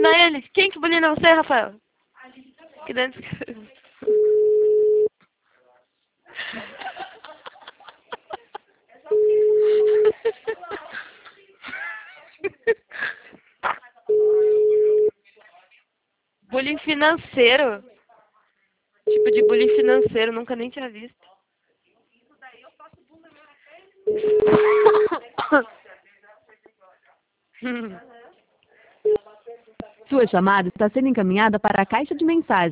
bulina ele? Quem que bulina você, Rafael? Que dentro... Bullying financeiro? Tipo de bullying financeiro, nunca nem tinha visto. Sua chamada está sendo encaminhada para a caixa de mensagens.